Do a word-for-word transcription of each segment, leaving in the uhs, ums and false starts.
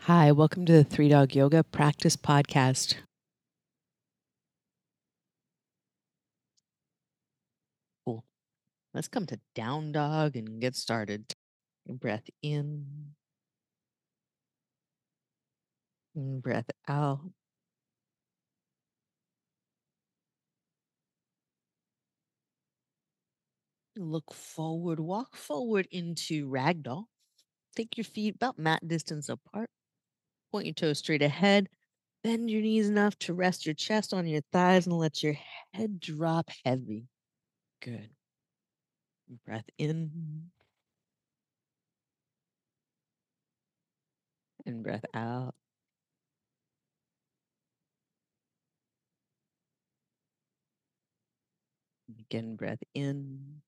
Hi, welcome to the Three Dog Yoga Practice Podcast. Cool. Let's come to down dog and get started. Breath in, and breath out. Look forward, walk forward into ragdoll. Take your feet about mat distance apart. Point your toes straight ahead. Bend your knees enough to rest your chest on your thighs and let your head drop heavy. Good. Breath in and breath out. Again, breath in.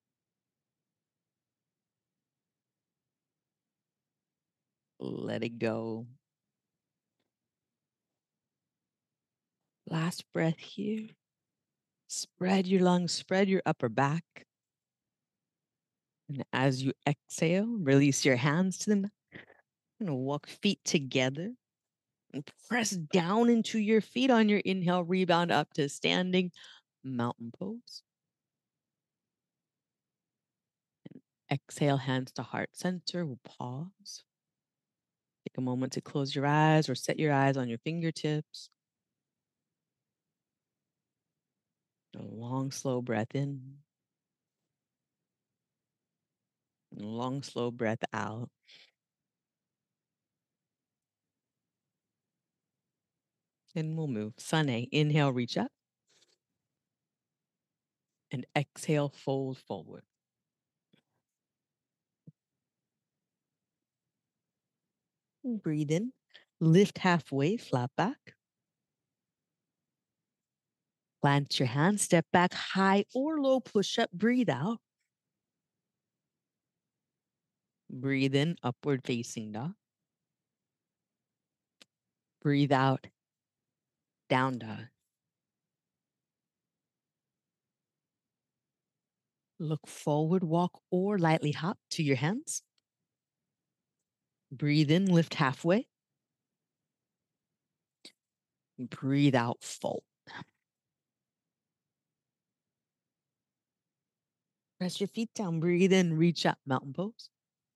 Let it go. Last breath here. Spread your lungs, spread your upper back. And as you exhale, release your hands to the mat. You're gonna walk feet together and press down into your feet on your inhale, rebound up to standing mountain pose. And exhale, hands to heart center. We'll pause. Take a moment to close your eyes or set your eyes on your fingertips. A long, slow breath in. And a long, slow breath out. And we'll move. Sun A. Inhale, reach up. And exhale, fold forward. Breathe in. Lift halfway, flat back. Plant your hands, step back, high or low push up, breathe out. Breathe in, upward facing dog. Breathe out, down dog. Look forward, walk or lightly hop to your hands. Breathe in, lift halfway. Breathe out, fold. Press your feet down, breathe in, reach up, mountain pose.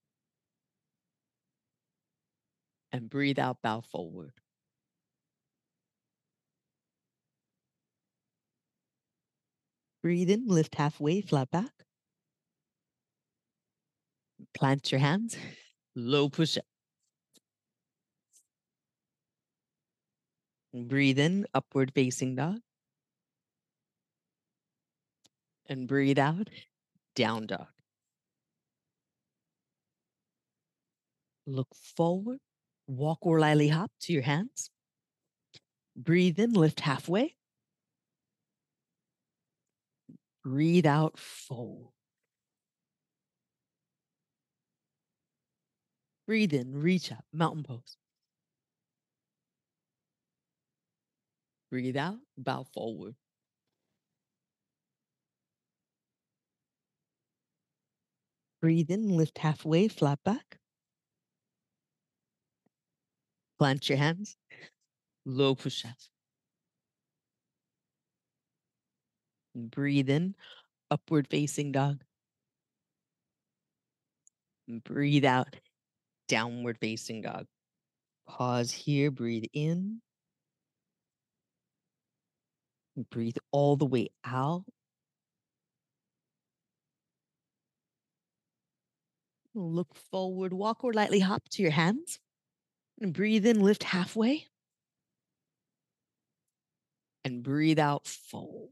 And breathe out, bow forward. Breathe in, lift halfway, flat back. Plant your hands, low push up. Breathe in, upward facing dog. And breathe out, down dog. Look forward, walk or lightly hop to your hands. Breathe in, lift halfway. Breathe out, fold. Breathe in, reach up, mountain pose. Breathe out, bow forward. Breathe in, lift halfway, flat back. Plant your hands, low push up. Breathe in, upward facing dog. Breathe out, downward facing dog. Pause here, breathe in. Breathe all the way out. Look forward, walk or lightly hop to your hands. And breathe in, lift halfway. And breathe out, fold.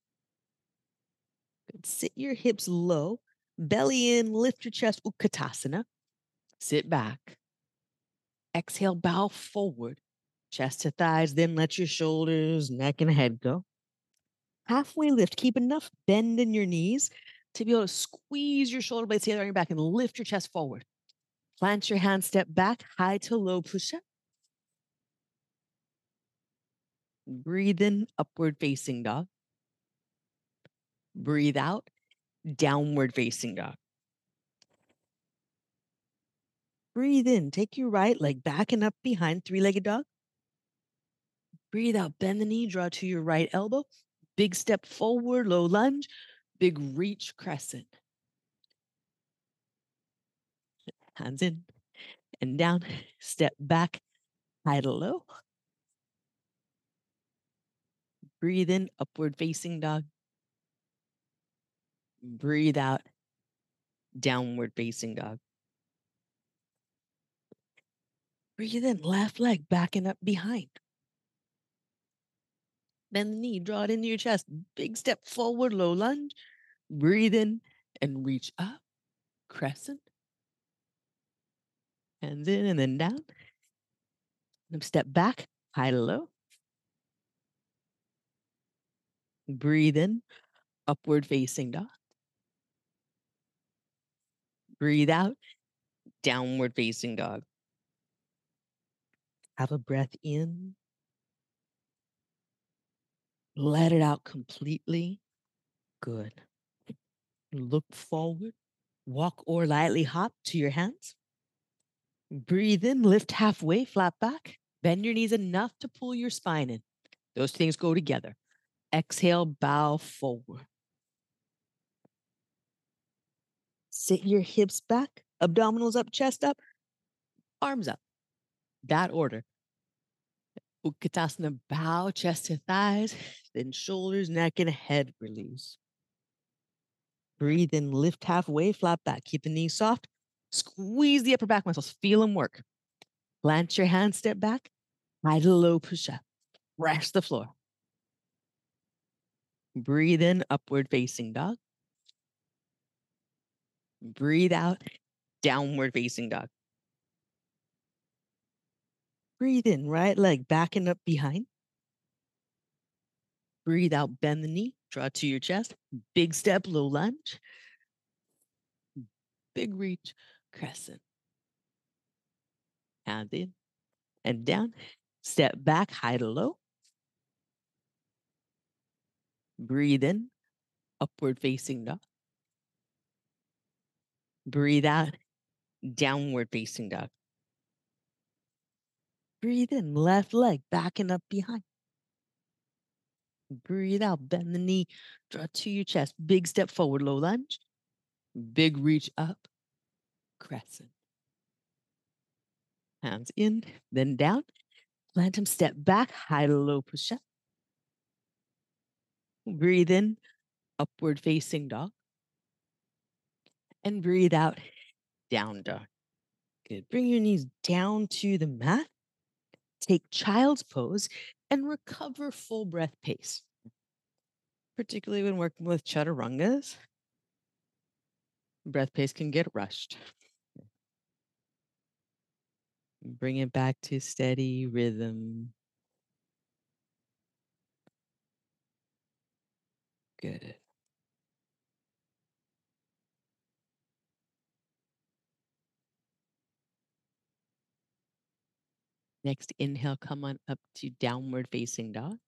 Good. Sit your hips low, belly in, lift your chest, Utkatasana. Sit back. Exhale, bow forward, chest to thighs, then let your shoulders, neck, and head go. Halfway lift, keep enough bend in your knees to be able to squeeze your shoulder blades together on your back and lift your chest forward. Plant your hands, step back, high to low push up. Breathe in, upward facing dog. Breathe out, downward facing dog. Breathe in. Take your right leg back and up behind, three-legged dog. Breathe out. Bend the knee. Draw to your right elbow. Big step forward, low lunge. Big reach, crescent. Hands in and down. Step back, high to low. Breathe in, upward facing dog. Breathe out, downward facing dog. Breathe in, left leg back and up behind. Bend the knee, draw it into your chest. Big step forward, low lunge. Breathe in and reach up, crescent. Hands in and then down. And step back, high to low. Breathe in, upward facing dog. Breathe out, downward facing dog. Have a breath in. Let it out completely. Good. Look forward. Walk or lightly hop to your hands. Breathe in, lift halfway, flat back. Bend your knees enough to pull your spine in. Those things go together. Exhale, bow forward. Sit your hips back, abdominals up, chest up, arms up. That order. Utkatasana, bow, chest to thighs, then shoulders, neck, and head release. Breathe in, lift halfway, flat back. Keep the knees soft. Squeeze the upper back muscles. Feel them work. Plant your hands, step back. High to low push up. Press the floor. Breathe in, upward facing dog. Breathe out, downward facing dog. Breathe in, right leg back and up behind. Breathe out, bend the knee, draw to your chest. Big step, low lunge. Big reach, crescent. Hands in and down. Step back, high to low. Breathe in, upward facing dog. Breathe out, downward facing dog. Breathe in, left leg back and up behind. Breathe out, bend the knee, draw to your chest. Big step forward, low lunge. Big reach up, crescent. Hands in, then down. Plant them, step back, high to low push up. Breathe in, upward facing dog. And breathe out, down dog. Good. Bring your knees down to the mat. Take child's pose and recover full breath pace. Particularly when working with chaturangas, breath pace can get rushed. Bring it back to steady rhythm. Good. Next inhale, come on up to downward facing dog.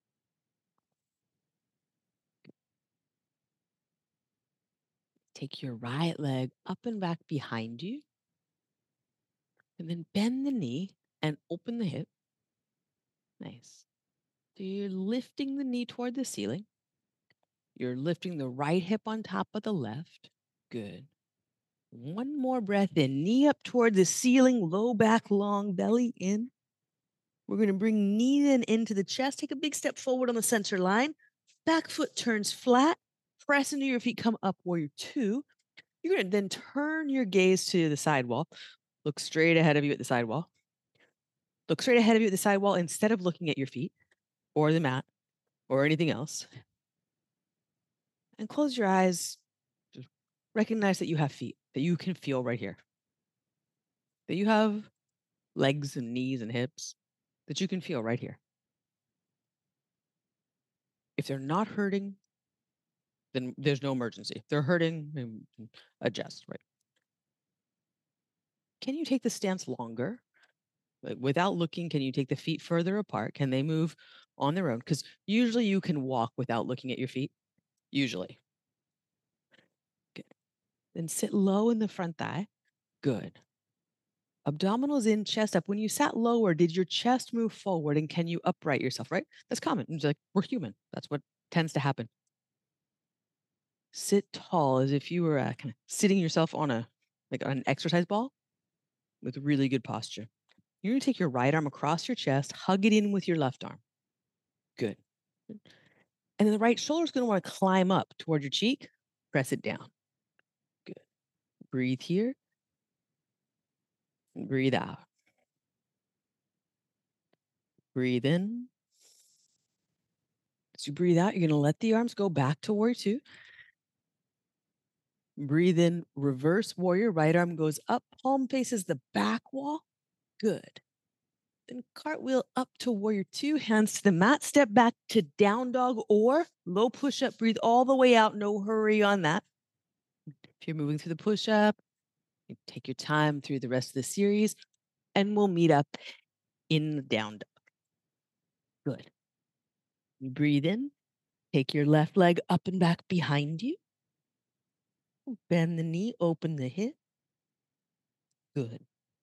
Take your right leg up and back behind you. And then bend the knee and open the hip. Nice. So you're lifting the knee toward the ceiling. You're lifting the right hip on top of the left. Good. One more breath in. Knee up toward the ceiling, low back, long belly in. We're going to bring knee in into the chest. Take a big step forward on the center line. Back foot turns flat. Press into your feet. Come up, warrior two. You're going to then turn your gaze to the side wall. Look straight ahead of you at the side wall. Look straight ahead of you at the side wall instead of looking at your feet or the mat or anything else. And close your eyes. Just recognize that you have feet, that you can feel right here. That you have legs and knees and hips that you can feel right here. If they're not hurting, then there's no emergency. If they're hurting, adjust, right? Can you take the stance longer? Like, without looking, can you take the feet further apart? Can they move on their own? Because usually you can walk without looking at your feet. Usually. Good. Then sit low in the front thigh. Good. Abdominals in, chest up. When you sat lower, did your chest move forward and can you upright yourself, right? That's common. It's like we're human. That's what tends to happen. Sit tall as if you were uh, kind of sitting yourself on a like on an exercise ball with really good posture. You're going to take your right arm across your chest, hug it in with your left arm. Good. And then the right shoulder is going to want to climb up toward your cheek. Press it down. Good. Breathe here. Breathe out. Breathe in. As you breathe out, you're going to let the arms go back to warrior two. Breathe in, reverse warrior. Right arm goes up, palm faces the back wall. Good. Then cartwheel up to warrior two, hands to the mat, step back to down dog or low push up. Breathe all the way out. No hurry on that. If you're moving through the push up, you take your time through the rest of the series, and we'll meet up in the down dog. Good. You breathe in, take your left leg up and back behind you. Bend the knee, open the hip. Good.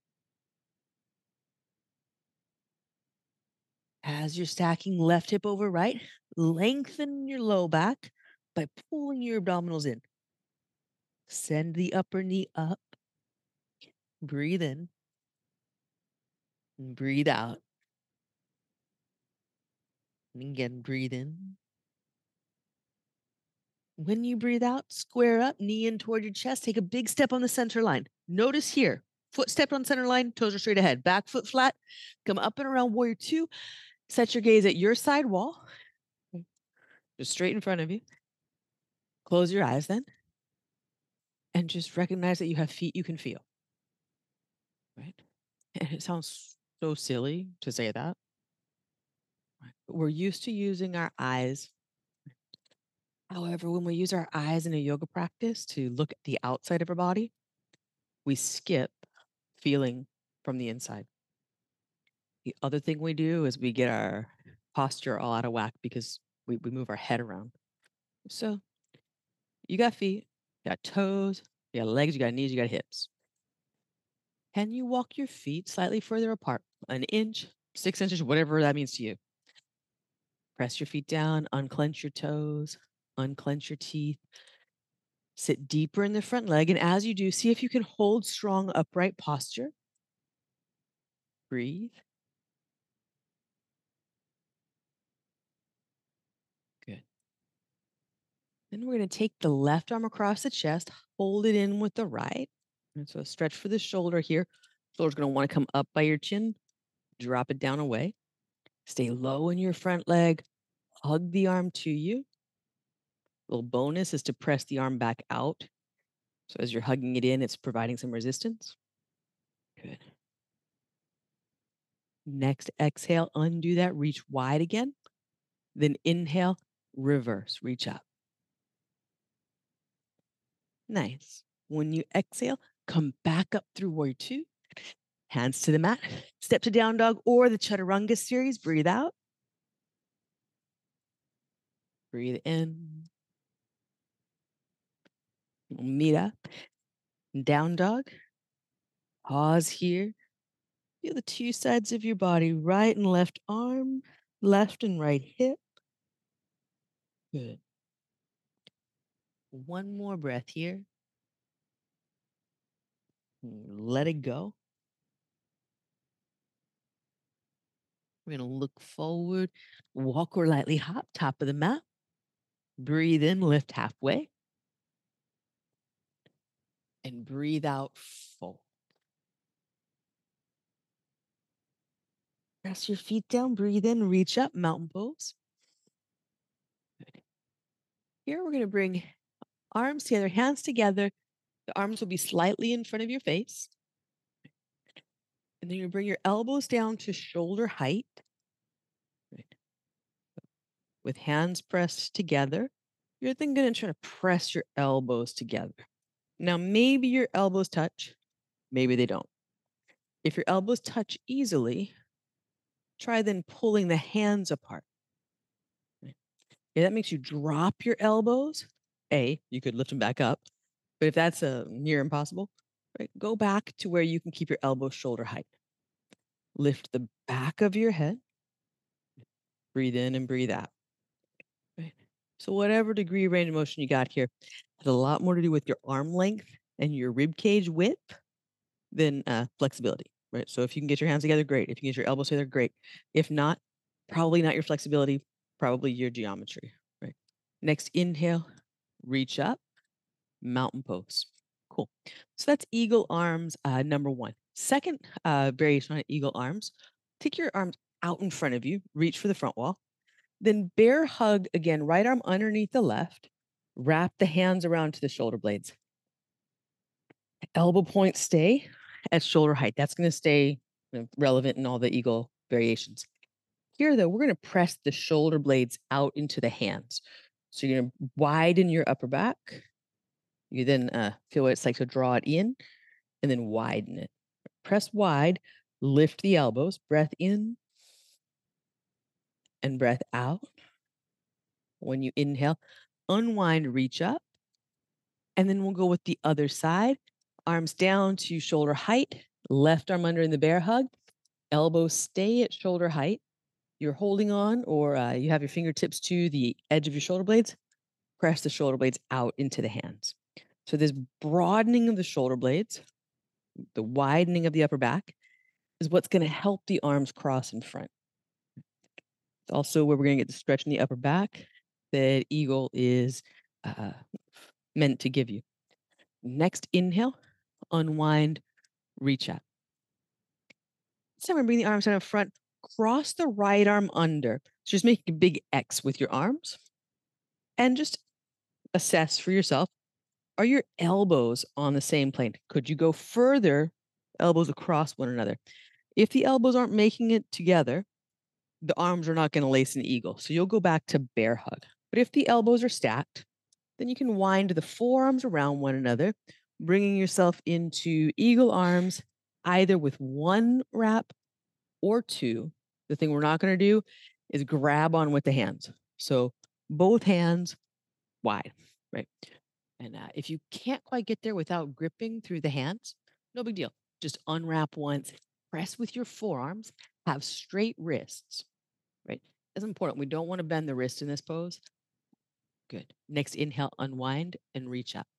As you're stacking left hip over right, lengthen your low back by pulling your abdominals in. Send the upper knee up. Breathe in. And breathe out. And again, breathe in. When you breathe out, square up, knee in toward your chest. Take a big step on the center line. Notice here, foot stepped on center line, toes are straight ahead. Back foot flat. Come up and around warrior two. Set your gaze at your side wall, just straight in front of you. Close your eyes then. And just recognize that you have feet you can feel. Right? And it sounds so silly to say that. Right? But we're used to using our eyes. However, when we use our eyes in a yoga practice to look at the outside of our body, we skip feeling from the inside. The other thing we do is we get our posture all out of whack because we, we move our head around. So you got feet, you got toes, you got legs, you got knees, you got hips. Can you walk your feet slightly further apart? An inch, six inches, whatever that means to you. Press your feet down, unclench your toes, unclench your teeth. Sit deeper in the front leg. And as you do, see if you can hold strong upright posture. Breathe. Good. Then we're going to take the left arm across the chest, hold it in with the right. And so stretch for the shoulder here. Shoulder's going to want to come up by your chin. Drop it down away. Stay low in your front leg. Hug the arm to you. Little bonus is to press the arm back out. So as you're hugging it in, it's providing some resistance. Good. Next exhale, undo that, reach wide again. Then inhale, reverse, reach up. Nice. When you exhale, come back up through warrior two. Hands to the mat, step to down dog or the chaturanga series. Breathe out. Breathe in. We'll meet up. Down dog. Pause here. Feel the two sides of your body, right and left arm, left and right hip. Good. One more breath here. Let it go. We're going to look forward, walk or lightly hop, top of the mat. Breathe in, lift halfway. And breathe out, fold. Press your feet down, breathe in, reach up, mountain pose. Good. Here we're going to bring arms together, hands together. The arms will be slightly in front of your face. And then you bring your elbows down to shoulder height. Right. With hands pressed together, you're then going to try to press your elbows together. Now, maybe your elbows touch, maybe they don't. If your elbows touch easily, try then pulling the hands apart. Right. If that makes you drop your elbows, A, you could lift them back up. But if that's a near impossible, right? Go back to where you can keep your elbows shoulder height. Lift the back of your head. Breathe in and breathe out. Right? So whatever degree of range of motion you got here has a lot more to do with your arm length and your rib cage width than uh, flexibility, right? So if you can get your hands together, great. If you can get your elbows together, great. If not, probably not your flexibility, probably your geometry, right? Next, inhale, reach up, mountain pose. Cool. So that's eagle arms uh, number one. Second uh, variation on eagle arms, take your arms out in front of you, reach for the front wall. Then bear hug again, right arm underneath the left, wrap the hands around to the shoulder blades. Elbow points stay at shoulder height. That's going to stay you know, relevant in all the eagle variations. Here, though, we're going to press the shoulder blades out into the hands. So you're going to widen your upper back. You then uh, feel what it's like to draw it in and then widen it. Press wide, lift the elbows, breath in and breath out. When you inhale, unwind, reach up. And then we'll go with the other side. Arms down to shoulder height, left arm under in the bear hug, elbows stay at shoulder height. You're holding on, or uh, you have your fingertips to the edge of your shoulder blades. Press the shoulder blades out into the hands. So this broadening of the shoulder blades, the widening of the upper back, is what's going to help the arms cross in front. It's also where we're going to get the stretch in the upper back that eagle is uh, meant to give you. Next inhale, unwind, reach up. So we're going to bring the arms down in front, cross the right arm under. So just make a big X with your arms and just assess for yourself, are your elbows on the same plane? Could you go further, elbows across one another? If the elbows aren't making it together, the arms are not going to lace an eagle. So you'll go back to bear hug. But if the elbows are stacked, then you can wind the forearms around one another, bringing yourself into eagle arms, either with one wrap or two. The thing we're not going to do is grab on with the hands. So both hands wide, right? And uh, if you can't quite get there without gripping through the hands, no big deal. Just unwrap once, press with your forearms, have straight wrists, right? That's important. We don't want to bend the wrist in this pose. Good. Next inhale, unwind and reach up.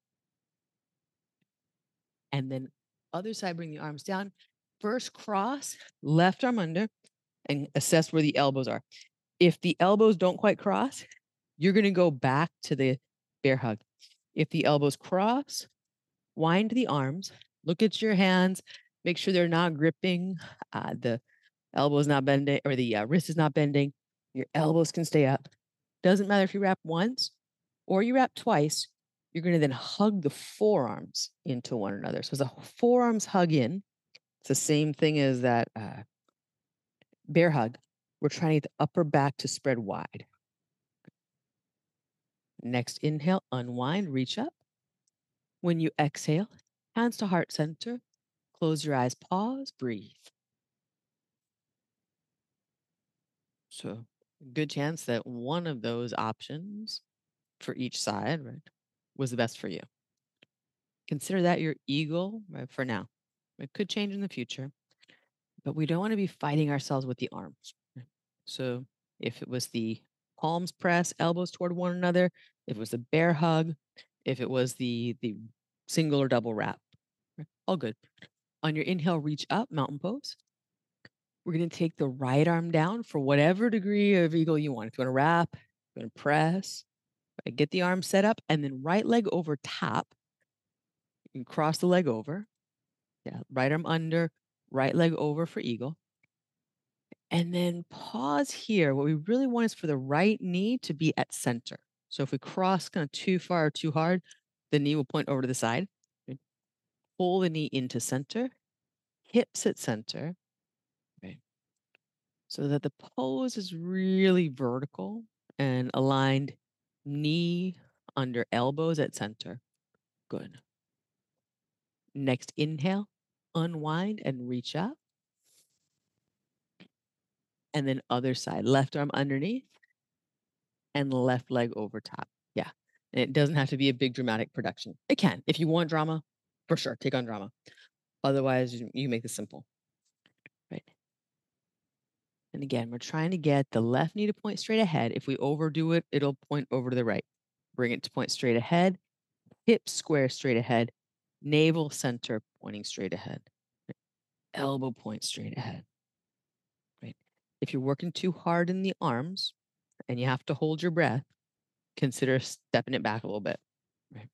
And then other side, bring the arms down. First cross, left arm under, and assess where the elbows are. If the elbows don't quite cross, you're going to go back to the bear hug. If the elbows cross, wind the arms, look at your hands, make sure they're not gripping, uh, the elbow is not bending, or the uh, wrist is not bending. Your elbows can stay up. Doesn't matter if you wrap once or you wrap twice, you're going to then hug the forearms into one another. So as the forearms hug in, it's the same thing as that uh, bear hug. We're trying to get the upper back to spread wide. Next inhale, unwind, reach up. When you exhale, hands to heart center, close your eyes, pause, breathe. So good chance that one of those options for each side, right, was the best for you. Consider that your eagle, right, for now. It could change in the future, but we don't want to be fighting ourselves with the arms. Right? So if it was the palms press, elbows toward one another, if it was the bear hug, if it was the the single or double wrap, right? All good. On your inhale, reach up, mountain pose. We're going to take the right arm down for whatever degree of eagle you want. If you want to wrap, if you want to press, right? Get the arm set up, and then right leg over top. You can cross the leg over. Yeah, right arm under, right leg over for eagle. And then pause here. What we really want is for the right knee to be at center. So if we cross kind of too far or too hard, the knee will point over to the side. Right? Pull the knee into center, hips at center. Right? So that the pose is really vertical and aligned, knee under elbows at center. Good. Next inhale, unwind and reach up. And then other side, left arm underneath and left leg over top. Yeah. And it doesn't have to be a big dramatic production. It can. If you want drama, For sure, take on drama. Otherwise, you, you make this simple, right? And again, we're trying to get the left knee to point straight ahead. If we overdo it, it'll point over to the right. Bring it to point straight ahead, hips square straight ahead, navel center pointing straight ahead, right? Elbow point straight ahead, right? If you're working too hard in the arms and you have to hold your breath, consider stepping it back a little bit, right?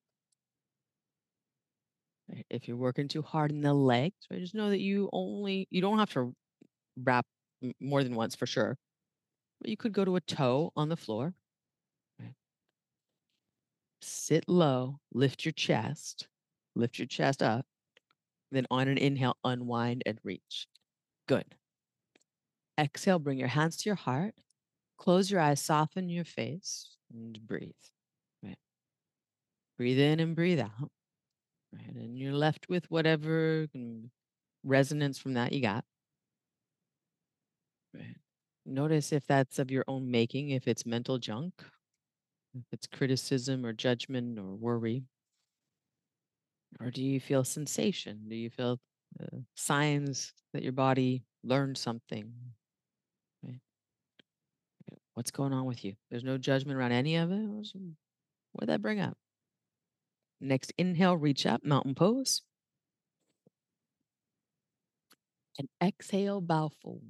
Right? If you're working too hard in the legs, right, just know that you only, you don't have to wrap more than once for sure. But you could go to a toe on the floor. Right? Sit low, lift your chest, lift your chest up. Then on an inhale, unwind and reach. Good. Exhale, bring your hands to your heart. Close your eyes, soften your face, and breathe. Right? Breathe in and breathe out. Right? And you're left with whatever resonance from that you got. Right? Notice if that's of your own making, if it's mental junk, if it's criticism or judgment or worry. Or do you feel sensation? Do you feel uh, signs that your body learned something? Right? What's going on with you? There's no judgment around any of it. What'd that bring up? Next, inhale, reach up, mountain pose. And exhale, bow forward.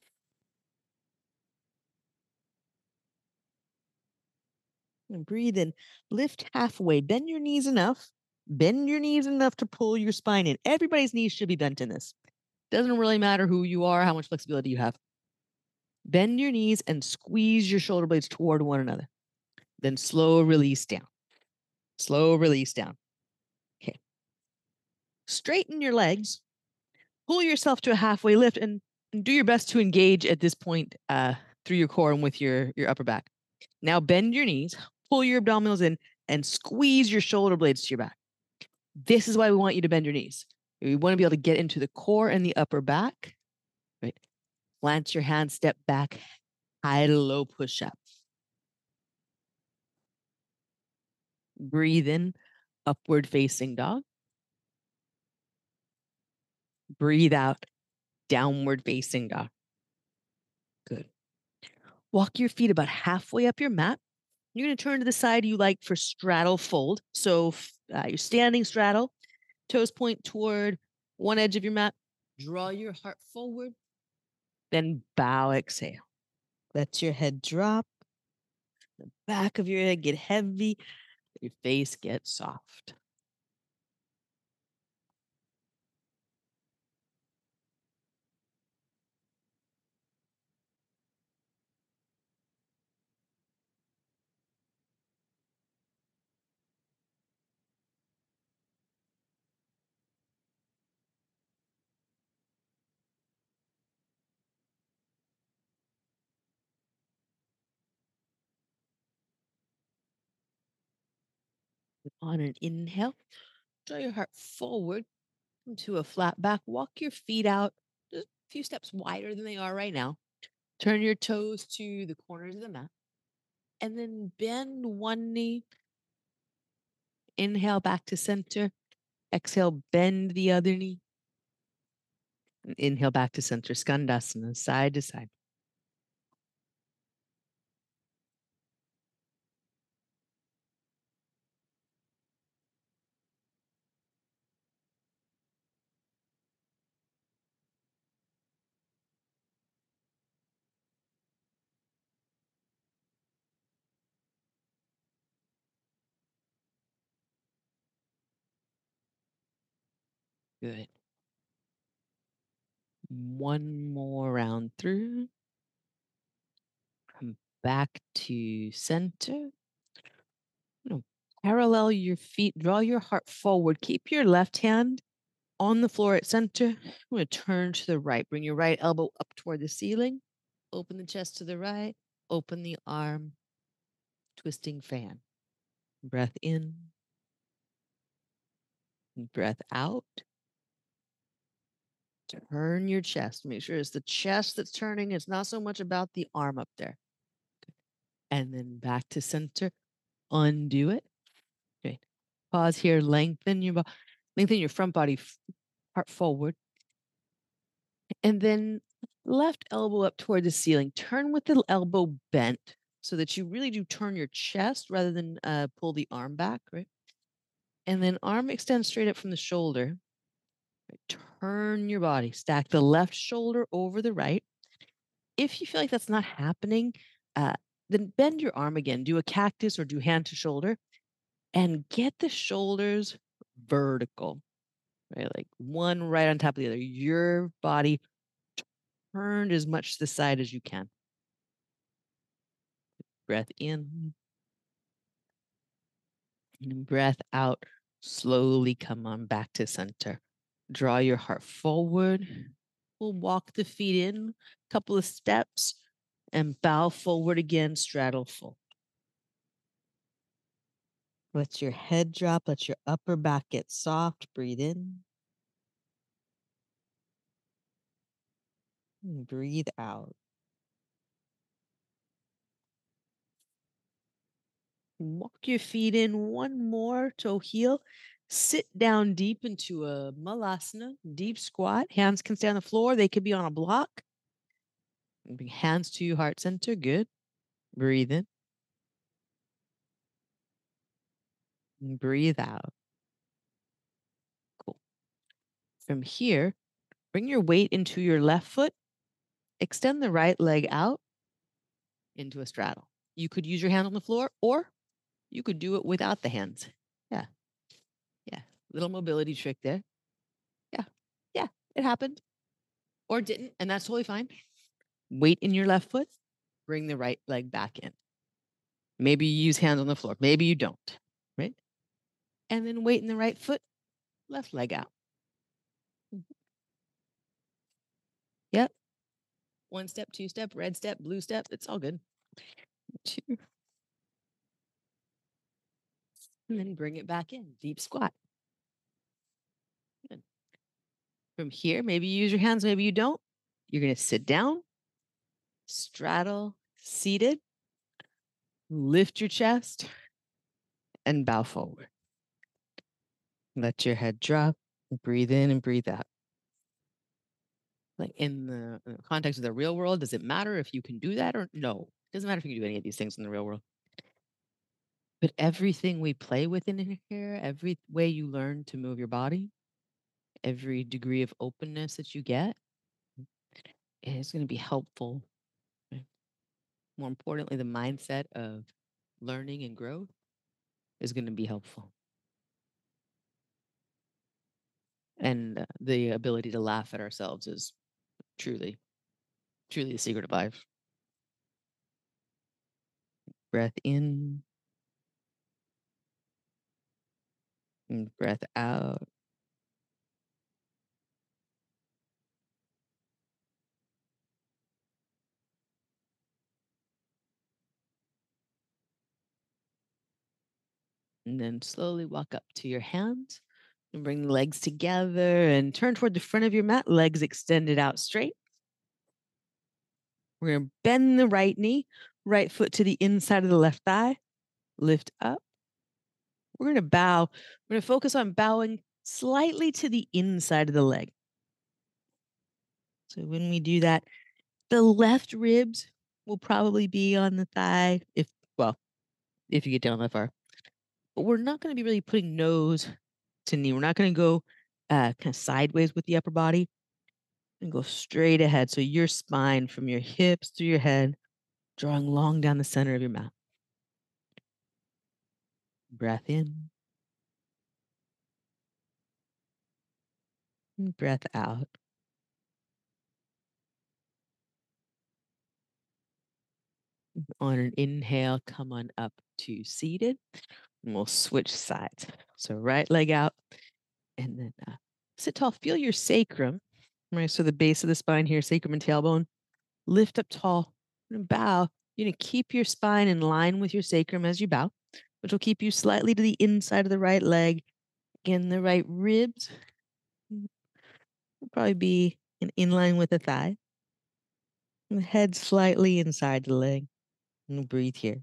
And breathe in, lift halfway, bend your knees enough. Bend your knees enough to pull your spine in. Everybody's knees should be bent in this. Doesn't really matter who you are, how much flexibility you have. Bend your knees and squeeze your shoulder blades toward one another. Then slow release down. Slow release down. Okay. Straighten your legs. Pull yourself to a halfway lift and, and do your best to engage at this point uh, through your core and with your, your upper back. Now bend your knees, pull your abdominals in, and squeeze your shoulder blades to your back. This is why we want you to bend your knees. We want to be able to get into the core and the upper back. Right? Plant your hands, step back, high to low push up. Breathe in, upward facing dog. Breathe out, downward facing dog. Good. Walk your feet about halfway up your mat. You're going to turn to the side you like for straddle fold. So uh, you're standing straddle, toes point toward one edge of your mat. Draw your heart forward, then bow, exhale. Let your head drop. The back of your head get heavy. Your face gets soft. On an inhale, draw your heart forward, come to a flat back. Walk your feet out just a few steps wider than they are right now. Turn your toes to the corners of the mat. And then bend one knee. Inhale back to center. Exhale, bend the other knee. And inhale back to center. Skandasana, side to side. Good. One more round through. Come back to center. You know, parallel your feet. Draw your heart forward. Keep your left hand on the floor at center. I'm going to turn to the right. Bring your right elbow up toward the ceiling. Open the chest to the right. Open the arm. Twisting fan. Breath in. Breath out. Turn your chest. Make sure it's the chest that's turning. It's not so much about the arm up there. And then back to center. Undo it. Okay. Pause here. Lengthen your body. Lengthen your front body part forward. And then left elbow up toward the ceiling. Turn with the elbow bent so that you really do turn your chest rather than uh, pull the arm back, right? And then arm extends straight up from the shoulder. Turn your body. Stack the left shoulder over the right. If you feel like that's not happening, uh, then bend your arm again. Do a cactus or do hand to shoulder and get the shoulders vertical, right? Like one right on top of the other. Your body turned as much to the side as you can. Breath in and breath out. Slowly come on back to center. Draw your heart forward. We'll walk the feet in a couple of steps and bow forward again, straddle full. Let your head drop. Let your upper back get soft. Breathe in. And breathe out. Walk your feet in one more, toe heel. Sit down deep into a malasana, deep squat. Hands can stay on the floor. They could be on a block. And bring hands to your heart center. Good. Breathe in. And breathe out. Cool. From here, bring your weight into your left foot. Extend the right leg out into a straddle. You could use your hand on the floor or you could do it without the hands. Yeah. Yeah. Little mobility trick there. Yeah. Yeah. It happened. Or didn't. And that's totally fine. Weight in your left foot. Bring the right leg back in. Maybe you use hands on the floor. Maybe you don't. Right. And then weight in the right foot. Left leg out. Yep. One step, two step, red step, blue step. It's all good. Two. And then bring it back in. Deep squat. Good. From here, maybe you use your hands, maybe you don't. You're going to sit down, straddle, seated, lift your chest, and bow forward. Let your head drop, breathe in and breathe out. Like in the, in the context of the real world, does it matter if you can do that or no? It doesn't matter if you can do any of these things in the real world. But everything we play with in here, every way you learn to move your body, every degree of openness that you get is going to be helpful. More importantly, the mindset of learning and growth is going to be helpful. And uh, the ability to laugh at ourselves is truly, truly the secret of life. Breath in and breath out. And then slowly walk up to your hands and bring the legs together and turn toward the front of your mat, legs extended out straight. We're going to bend the right knee, right foot to the inside of the left thigh, lift up. We're going to bow. We're going to focus on bowing slightly to the inside of the leg. So when we do that, the left ribs will probably be on the thigh, if, well, if you get down that far. But we're not going to be really putting nose to knee. We're not going to go uh, kind of sideways with the upper body and go straight ahead. So your spine from your hips to your head, drawing long down the center of your mat. Breath in. And breath out. On an inhale, come on up to seated. And we'll switch sides. So right leg out. And then uh, sit tall. Feel your sacrum. Right. So the base of the spine here, sacrum and tailbone. Lift up tall and bow. You're going to keep your spine in line with your sacrum as you bow, which will keep you slightly to the inside of the right leg. Again, the right ribs will probably be in, in line with the thigh. And the head slightly inside the leg. And breathe here.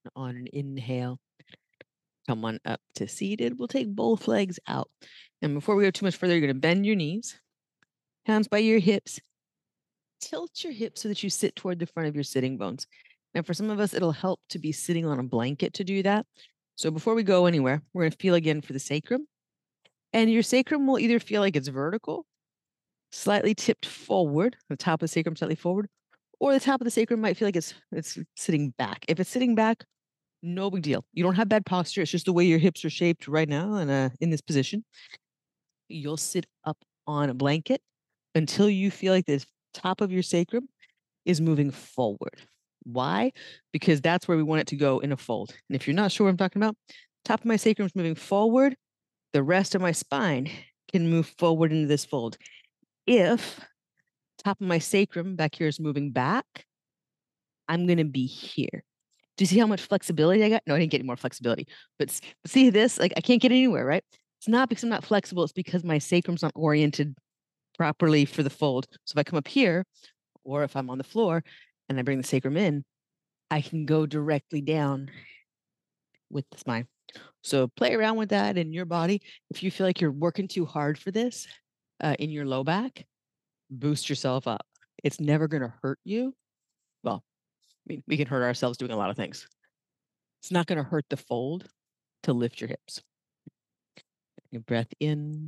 On an inhale, come on up to seated. We'll take both legs out. And before we go too much further, you're going to bend your knees, hands by your hips. Tilt your hips so that you sit toward the front of your sitting bones. Now, for some of us, it'll help to be sitting on a blanket to do that. So before we go anywhere, we're going to feel again for the sacrum. And your sacrum will either feel like it's vertical, slightly tipped forward, the top of the sacrum slightly forward, or the top of the sacrum might feel like it's it's sitting back. If it's sitting back, no big deal. You don't have bad posture. It's just the way your hips are shaped right now and uh, in this position. You'll sit up on a blanket until you feel like the top of your sacrum is moving forward. Why? Because that's where we want it to go in a fold. And if you're not sure what I'm talking about, top of my sacrum is moving forward. The rest of my spine can move forward into this fold. If top of my sacrum back here is moving back, I'm going to be here. Do you see how much flexibility I got? No, I didn't get any more flexibility. But see this? Like I can't get anywhere, right? It's not because I'm not flexible. It's because my sacrum's not oriented properly for the fold. So if I come up here, or if I'm on the floor and I bring the sacrum in, I can go directly down with the spine. So play around with that in your body. If you feel like you're working too hard for this uh, in your low back, boost yourself up. It's never going to hurt you. Well, I mean, we can hurt ourselves doing a lot of things. It's not going to hurt the fold to lift your hips. Your breath in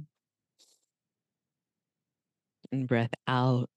and breath out.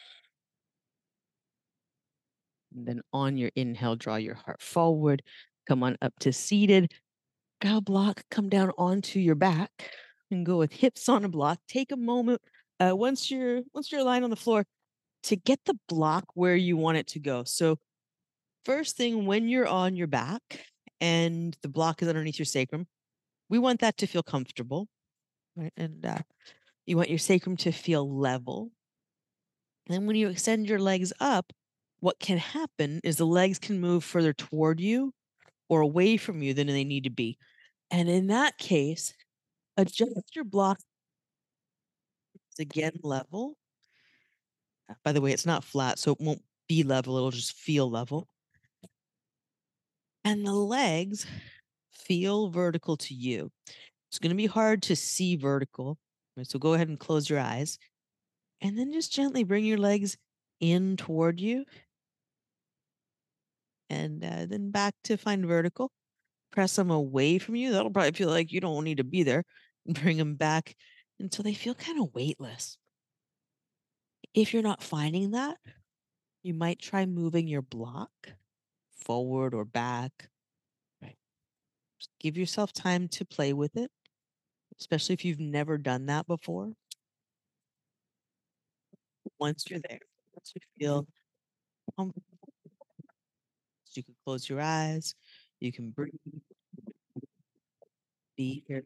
And then on your inhale, draw your heart forward. Come on up to seated. Got a block, come down onto your back and go with hips on a block. Take a moment uh, once you're once you're lying on the floor to get the block where you want it to go. So first thing, when you're on your back and the block is underneath your sacrum, we want that to feel comfortable, right? And uh, you want your sacrum to feel level. And then when you extend your legs up, what can happen is the legs can move further toward you or away from you than they need to be. And in that case, adjust your block again level. By the way, it's not flat, so it won't be level, it'll just feel level. And the legs feel vertical to you. It's going to be hard to see vertical. Right? So go ahead and close your eyes. And then just gently bring your legs in toward you. And uh, then back to find vertical. Press them away from you. That'll probably feel like you don't need to be there. And bring them back until they feel kind of weightless. If you're not finding that, you might try moving your block forward or back. Right. Just give yourself time to play with it, especially if you've never done that before. Once you're there, once you feel comfortable, you can close your eyes, you can breathe, be here.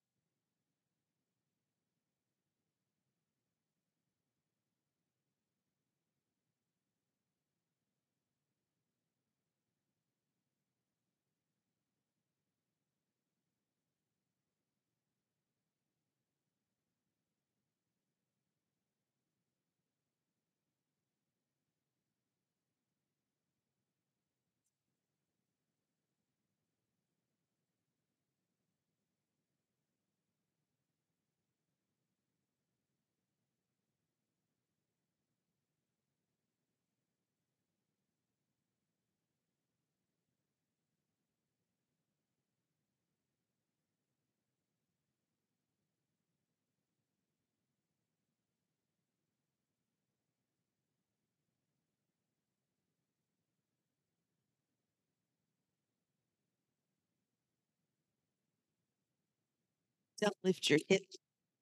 Lift your hips.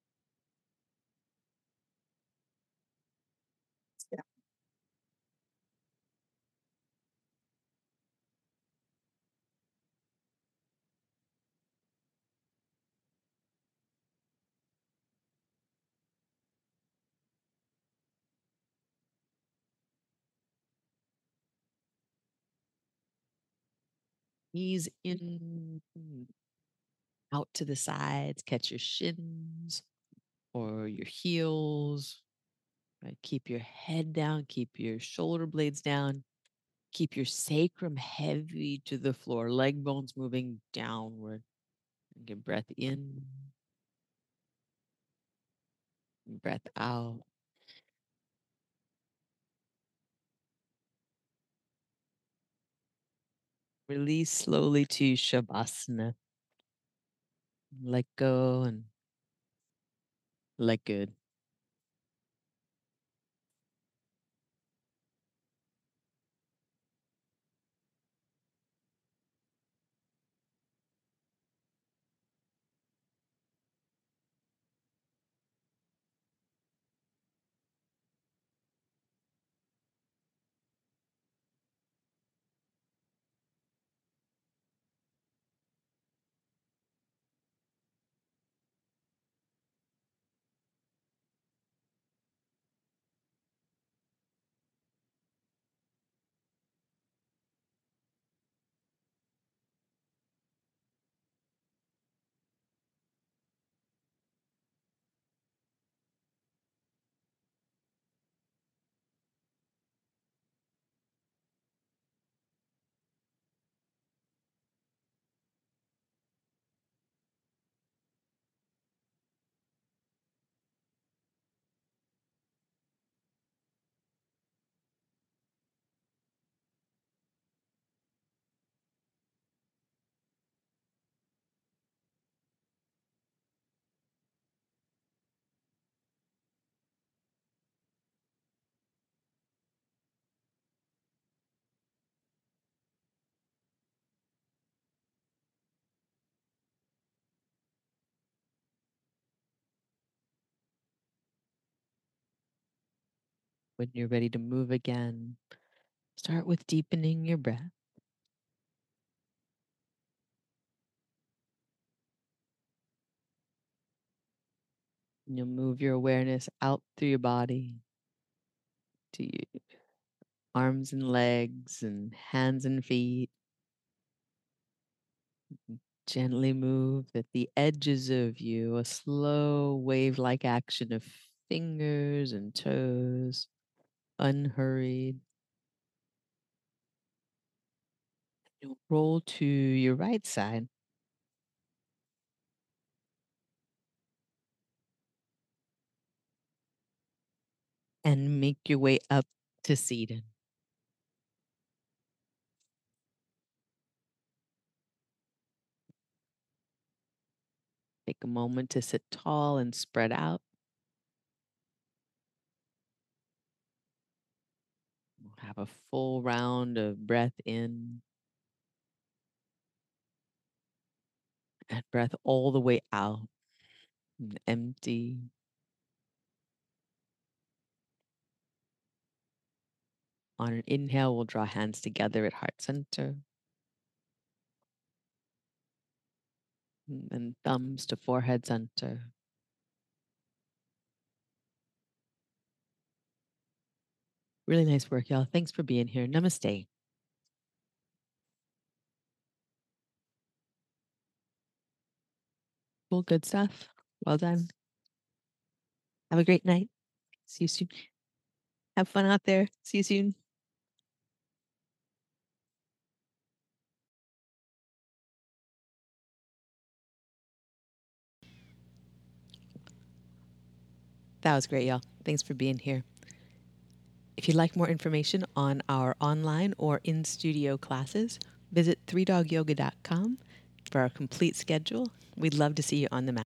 Knees in, out to the sides, catch your shins or your heels. Right? Keep your head down, keep your shoulder blades down. Keep your sacrum heavy to the floor, leg bones moving downward. Get breath in, breath out. Release slowly to Shavasana. Let go and let good. When you're ready to move again, start with deepening your breath. You'll move your awareness out through your body to your arms and legs and hands and feet. Gently move at the edges of you, a slow wave-like action of fingers and toes, unhurried. You'll roll to your right side. And make your way up to seated. Take a moment to sit tall and spread out. Have a full round of breath in and breath all the way out. And empty. On an inhale, we'll draw hands together at heart center. And thumbs to forehead center. Really nice work, y'all. Thanks for being here. Namaste. Cool, good stuff. Well done. Have a great night. See you soon. Have fun out there. See you soon. That was great, y'all. Thanks for being here. If you'd like more information on our online or in-studio classes, visit three dog yoga dot com for our complete schedule. We'd love to see you on the mat.